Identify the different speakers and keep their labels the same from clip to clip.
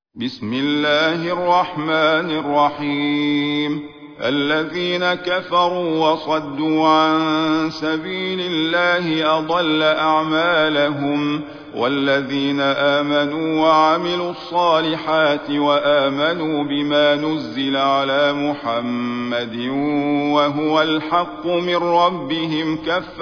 Speaker 1: بسم الله الرحمن الرحيم. الذين كفروا وصدوا عن سبيل الله أضل أعمالهم، والذين آمنوا وعملوا الصالحات وآمنوا بما نزل على محمد وهو الحق من ربهم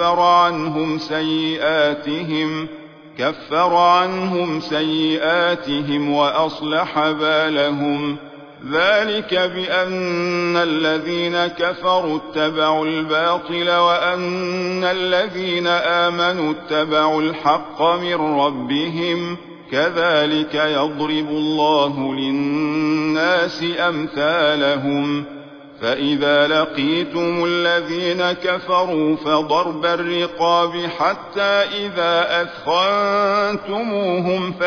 Speaker 1: كفر عنهم سيئاتهم وأصلح بالهم. ذلك بأن الذين كفروا اتبعوا الباطل وأن الذين آمنوا اتبعوا الحق من ربهم. كذلك يضرب الله للناس أمثالهم. فإذا لقيتم الذين كفروا فضرب الرقاب حتى إذا أثخنتموهم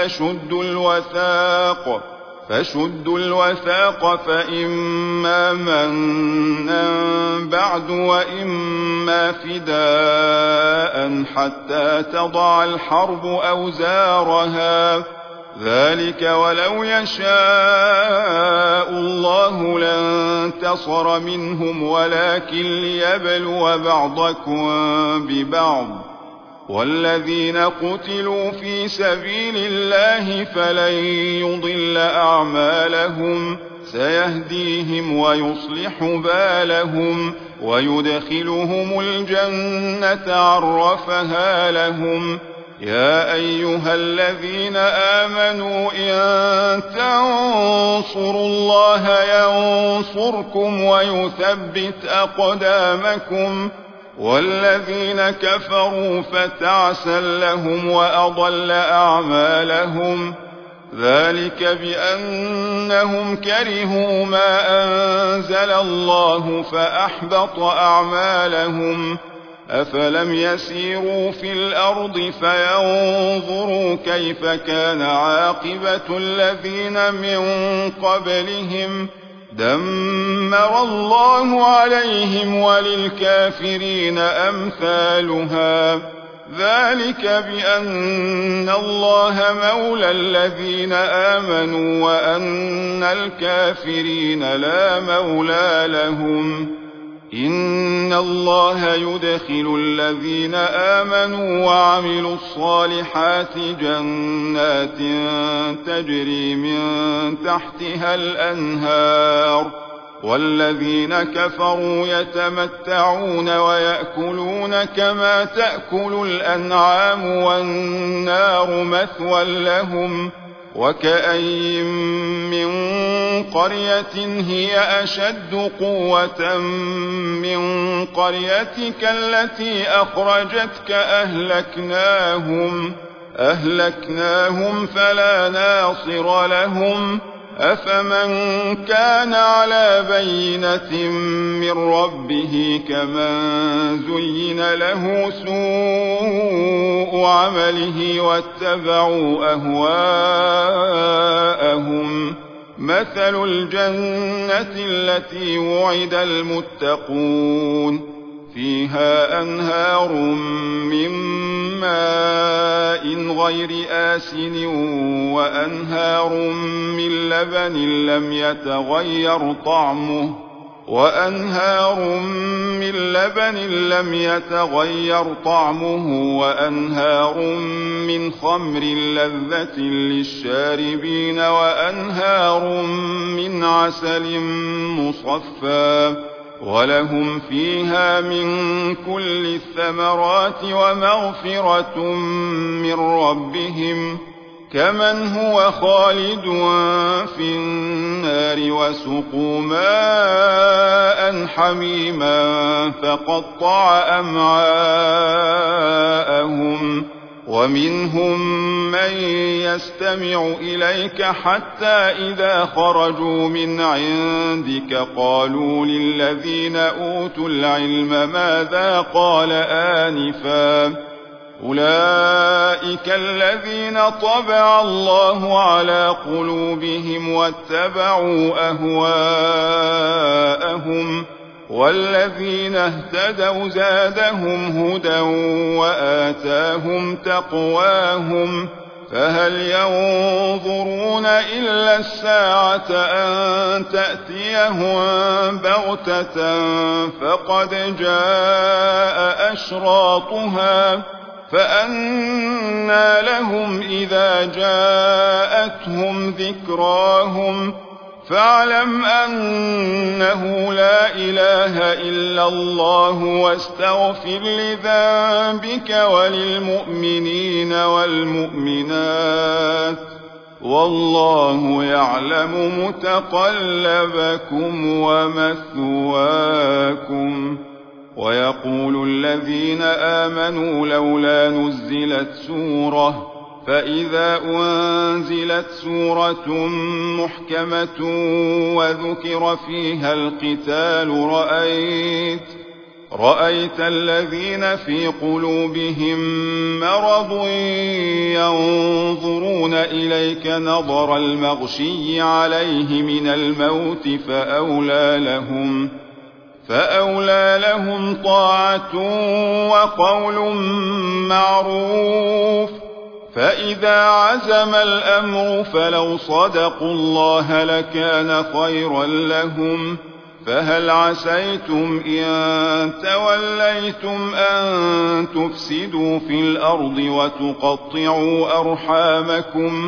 Speaker 1: فشدوا الوثاق فإما منا بعد وإما فداء حتى تضع الحرب أوزارها. ذلك ولو يشاء الله لانتصر منهم ولكن ليبلو بعضكم ببعض. والذين قتلوا في سبيل الله فلن يضل أعمالهم، سيهديهم ويصلح بالهم ويدخلهم الجنة عرفها لهم. يا أيها الذين آمنوا إن تنصروا الله ينصركم ويثبت أقدامكم. والذين كفروا فتعسا لهم وأضل أعمالهم. ذلك بأنهم كرهوا ما أنزل الله فأحبط أعمالهم. أفلم يسيروا في الأرض فينظروا كيف كان عاقبة الذين من قبلهم. دمر الله عليهم وللكافرين أمثالها. ذلك بأن الله مولى الذين آمنوا وأن الكافرين لا مولى لهم. إن الله يدخل الذين آمنوا وعملوا الصالحات جنات تجري من تحتها الأنهار، والذين كفروا يتمتعون ويأكلون كما تأكل الأنعام والنار مثوى لهم. وكأين من قرية هي أشد قوة من قريتك التي أخرجتك أهلكناهم فلا ناصر لهم. أفمن كان على بينة من ربه كمن زين له سوء عمله واتبعوا أهواءهم. مثل الجنة التي وعد المتقون فيها أنهار من ماء غير آسن وأنهار من لبن لم يتغير طعمه وأنهار من خمر لذة للشاربين وأنهار من عسل مصفى. ولهم فيها من كل الثمرات ومغفرة من ربهم، كمن هو خالد في النار وسقوا ماء حميما فقطع أمعاءهم. ومنهم من يستمع إليك حتى إذا خرجوا من عندك قالوا للذين أوتوا العلم ماذا قال آنفا. أولئك الذين طبع الله على قلوبهم واتبعوا أهواءهم. والذين اهتدوا زادهم هدى وآتاهم تقواهم. فهل ينظرون إلا الساعة أن تأتيهم بغتة فقد جاء أشراطها فأنى لهم إذا جاءتهم ذكراهم فاعلم أنه لا إله إلا الله واستغفر لذنبك وللمؤمنين والمؤمنات والله يعلم متقلبكم ومثواكم. ويقول الذين آمنوا لولا نزلت سورة فإذا أنزلت سورة محكمة وذكر فيها القتال رأيت الذين في قلوبهم مرض ينظرون إليك نظر المغشي عليه من الموت فأولى لهم طاعة وقول معروف. فإذا عزم الأمر فلو صدقوا الله لكان خيرا لهم. فهل عسيتم إن توليتم أن تفسدوا في الأرض وتقطعوا أرحامكم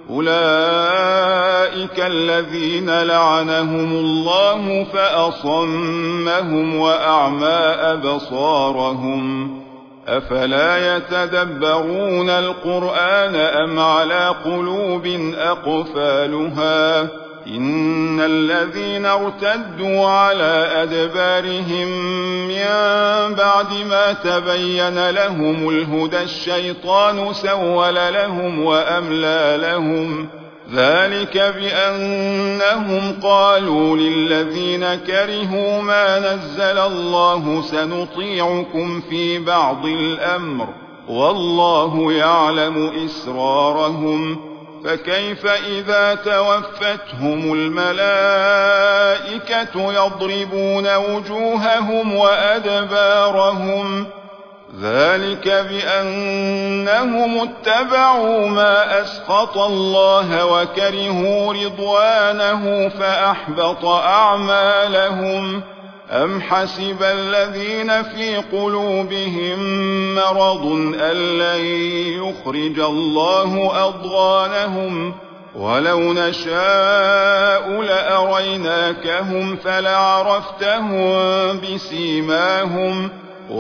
Speaker 1: أولئك الذين لعنهم الله فأصمهم وأعمى أبصارهم أفلا يتدبرون القرآن أم على قلوب أقفالها إن الذين ارتدوا على أدبارهم من بعد ما تبين لهم الهدى الشيطان سول لهم وأملى لهم ذلك بأنهم قالوا للذين كرهوا ما نزل الله سنطيعكم في بعض الأمر والله يعلم إسرارهم فكيف إذا توفتهم الملائكة يضربون وجوههم وأدبارهم ذلك بأنهم اتبعوا ما أسخط الله وكرهوا رضوانه فأحبط أعمالهم أم حسب الذين في قلوبهم مرض أن لن يخرج الله أضغانهم ولو نشاء لأريناكهم فلعرفتهم بسيماهم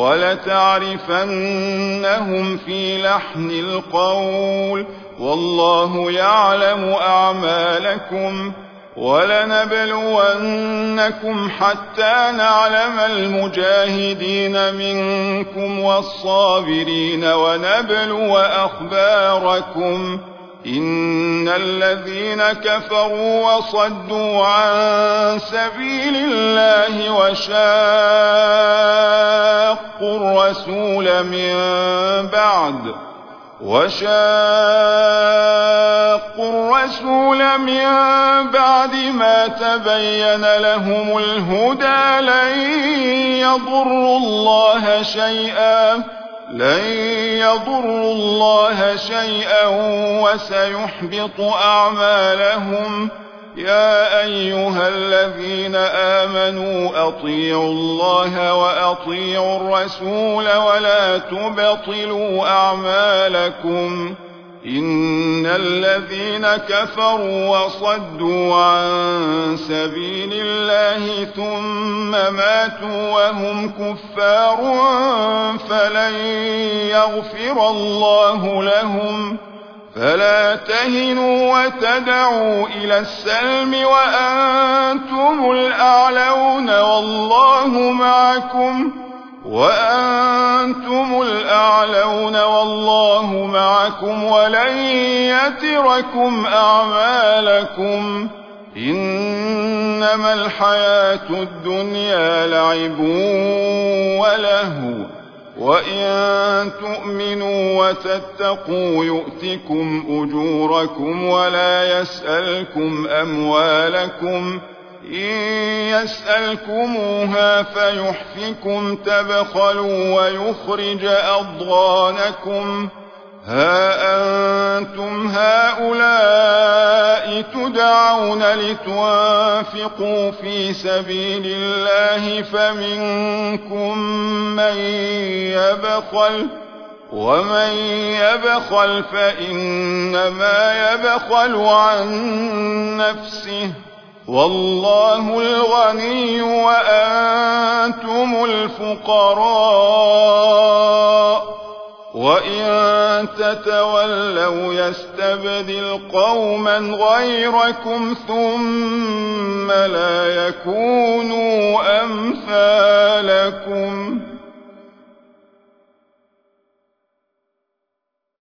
Speaker 1: ولتعرفنهم في لحن القول والله يعلم أعمالكم ولنبلونكم حتى نعلم المجاهدين منكم والصابرين ونبلو أخباركم إن الذين كفروا وصدوا عن سبيل الله وشاقوا الرسول من بعد ما تبين لهم الهدى لن يضروا الله شيئا وسيحبط أعمالهم يا أيها الذين آمنوا أطيعوا الله وأطيعوا الرسول ولا تبطلوا أعمالكم إن الذين كفروا وصدوا عن سبيل الله ثم ماتوا وهم كفار فلن يغفر الله لهم فلا تهنوا وتدعوا إلى السلم وأنتم الأعلون والله معكم ولن يتركم أعمالكم إنما الحياة الدنيا لعب ولهو وإن تؤمنوا وتتقوا يؤتكم أجوركم ولا يسألكم أموالكم إن يسألكموها فيحفكم تبخلوا ويخرج أضغانكم ها أنتم هؤلاء تدعون لتنفقوا في سبيل الله فمنكم من يبخل ومن يبخل فإنما يبخل عن نفسه والله الغني وأنتم الفقراء وإن تتولوا يستبدل قوما غيركم ثم لا يكونوا أمثالكم